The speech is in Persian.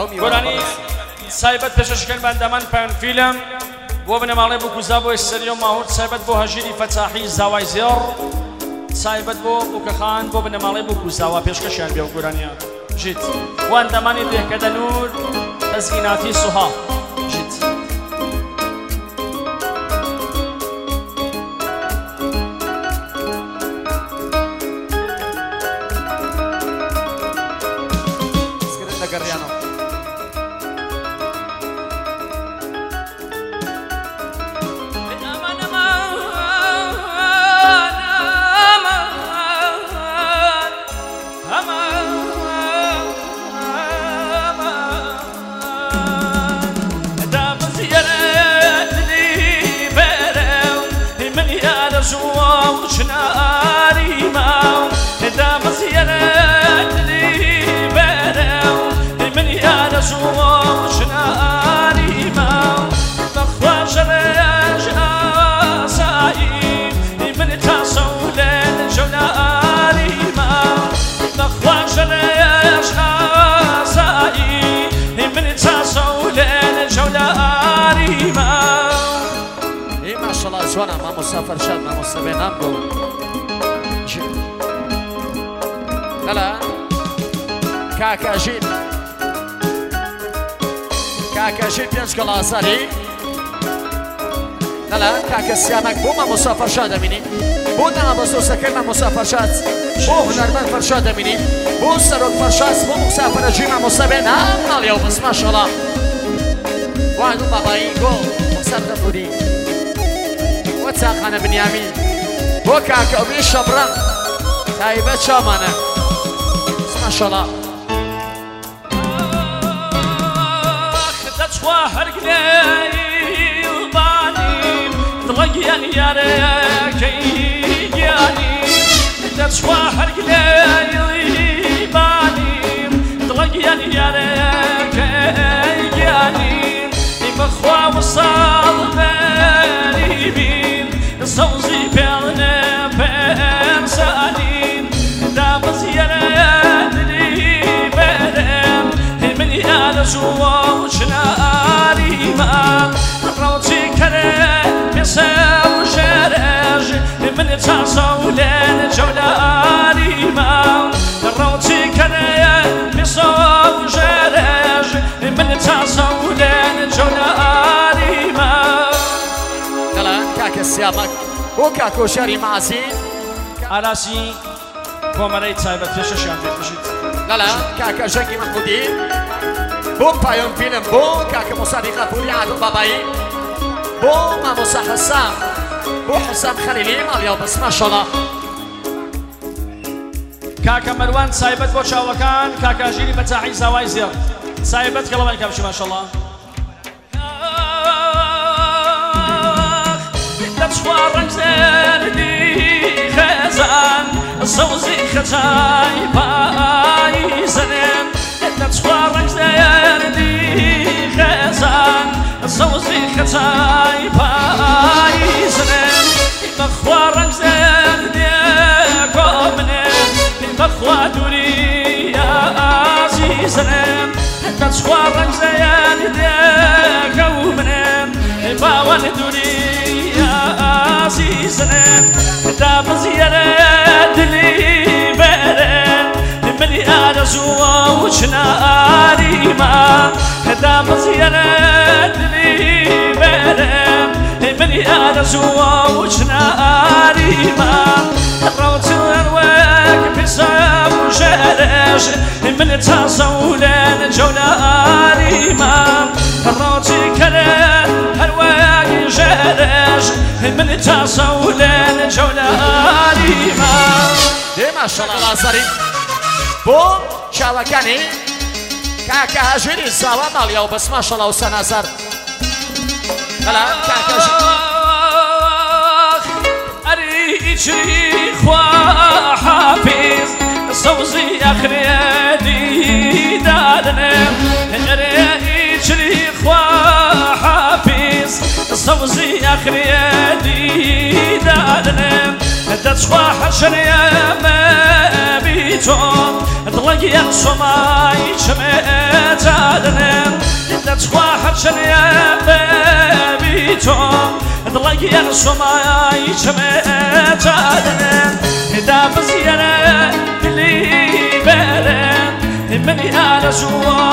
گۆرانی سایبەت پێشەشکەن بەندەمان پایان فیلم بۆ بنەماڵێ بۆ گوزا بۆ ئێستەری و ماهور سایبەت بۆ هەژیری فەتاحی زاوای زێڕ سایبەت بۆ بووکەخان بۆ بنەماڵێ بۆ گوزاوە پێشکەشیان بێ و گۆرانیە ژیت واندەمانی دێکەدە نور تەزگیناتی سوها ژیت جوانا ما مسافر شاد ما مستبينام بو هلا كاكا جيل بينج كلاساري هلا كاكا سيامك بو ما مسافر شاد اميني بو دنا بسو سكر ما مسافر شاد بو هنرمند فرشاد اميني بو سروك فرشاد بو مسافر جيل ما مستبينام اليوم بس ما شاء الله وعدو باباي جول مسافر فودي وتاقنا بنيامين وكاكا وبي شبرا تايبة شامانة ما شاء الله خدت واحد قليل باني تغيان يا ريكياني خدت واحد قليل باني تغيان يا ريكياني بخوا وصال بالي صوزي بيرنا بإنسانين دابز يرد لي بدم من يالجوا وشناري ما روتي كرم يساو شرج من تصولين جولاري ما روتي كرم يساو شرج من تصولين جولاري ما سيامك وكاكو شاري معزي علاسي كومري تايبت فيششان بيشيت لا كاكا جنكي محمودي بو بايون فيلم بو كاكا مصادقة بو يعدو باباي بو ما موسى حسام بو حسام خليلي اليوم بس ما شاء الله كاكا مروان سايبت بو شاوكان كاكا جيري فتاحي زاوي زير سايبت كلام كابشي ما شاء الله شوارك زردي خزان صوزي خجاي باي زنم شوارك زردي خزان صوزي خجاي باي زنم بخوارك زردي قومنم بخوا دوري يا عزيزنم شوارك زردي قومنم باوان دوري عزيزنا دابز يرد لي بدن من أرجوا وشناري ما دابز يرد لي بدن من أرجوا وشناري ما روت الورق بسام شرش من تصولين جولاري ما روت كلام الورق شرش من تصولين جولاري ما شاء الله لازاري بوم شاوكاني كاكا هاجري الزاوة ماليا بس ما شاء الله وسنازر هلا كاكا أريجي خوا حافظ صوزي أخريدي دادنا أريجي خوا حافظ صوزي أخريدي دادنا تشوى حشر يا ما بيتون طلق دڵێکی یەک سۆمای چمێ جادنێن دەچخوا هەرچەنێ بێبی تۆ دڵێکی یەک سۆمای چمێ جادنێن دا بزیێنە دلی بێرێن منی ئارەزووە